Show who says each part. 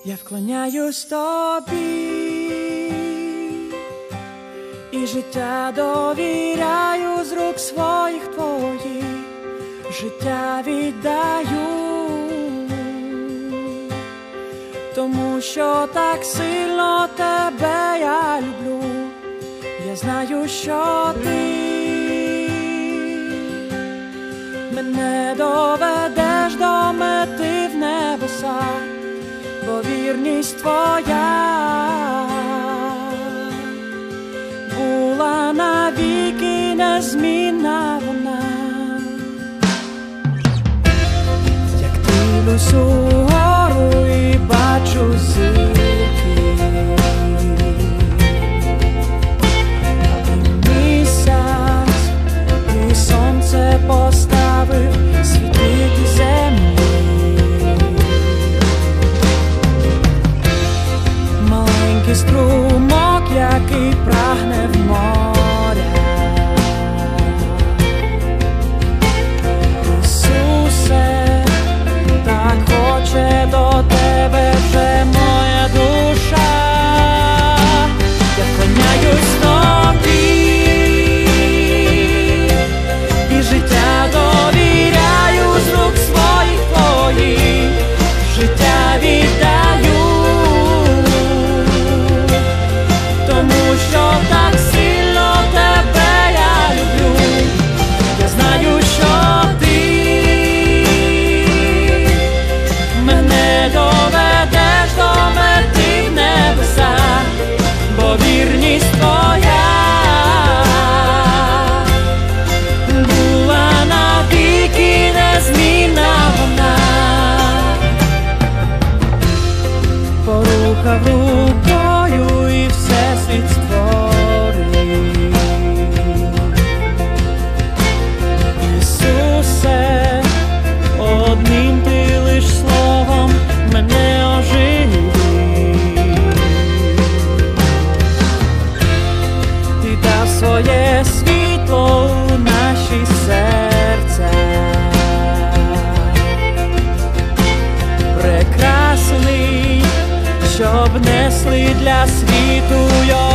Speaker 1: Я вклоняюсь тобі і життя довіряю з рук своїх твоїх, життя віддаю, тому що так сильно тебе я люблю. Я знаю, що ти мене доведеш до мети в небеса, бо вірність твоя була навіки, незмінна вона. Як дивлюсь угору і бачу зірки, і місяць, і сонце поставив світити землі. Маленький струмок, який прагне в моря. Ісусе, так хоче до тебе вже моя душа. Я вклоняюсь тобі і життя довіряю з рук своїх твоїх, життя віддаю, тому що так сильно тебе я люблю. Я знаю, що ти мене доведеш до мети в небеса, бо вірність твоя була навіки, незмінна вона. Порухав рукою і всесвіт створив. Ісусе, одним ти лиш словом мене оживив. Ти дав своє світло у наші серця, прекрасний, щоб несли для світу його.